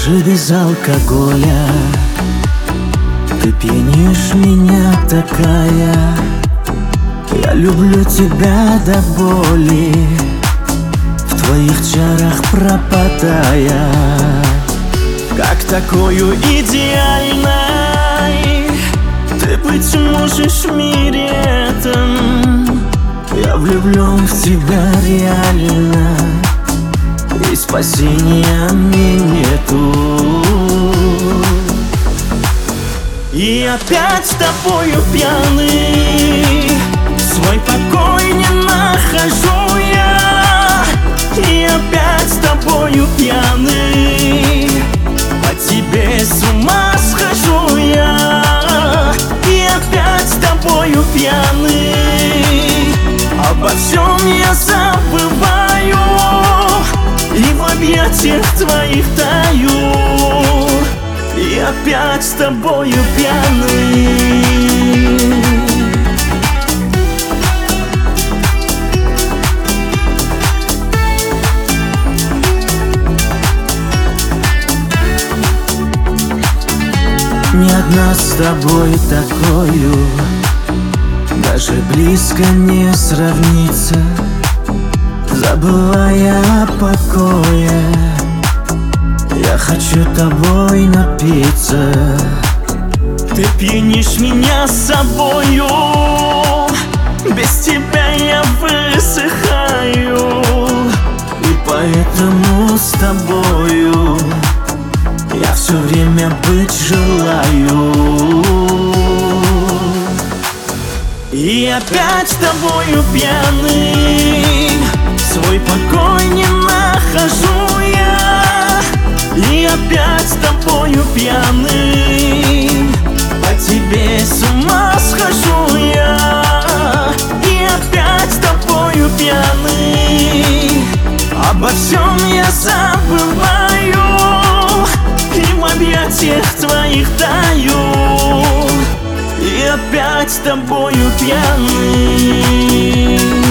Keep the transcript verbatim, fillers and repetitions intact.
даже без алкоголя. Ты пьянишь меня, такая. Я люблю тебя до боли, в твоих чарах пропадая. Как такою идеальной ты быть можешь в мире этом? Я влюблен в тебя реально, и спасения мне нету. И опять с тобою пьяный, свой покой не нахожу я. И опять с тобою пьяный, по тебе с ума схожу я. И опять с тобою пьяный, обо всем я забываю, и в объятиях твоих таю. И опять с тобою пьяный. Ни одна с тобой такою даже близко не сравнится, забывая о покое. Я хочу тобой напиться. Ты пьянишь меня с собою, без тебя я высыхаю. И поэтому с тобою я все время быть желаю. И опять с тобою пьяный, свой покой не нахожу я. И опять с тобою пьяный, по тебе с ума схожу я. И опять с тобою пьяный, обо всем я забываю, и в объятиях твоих таю. И опять с тобою пьяный.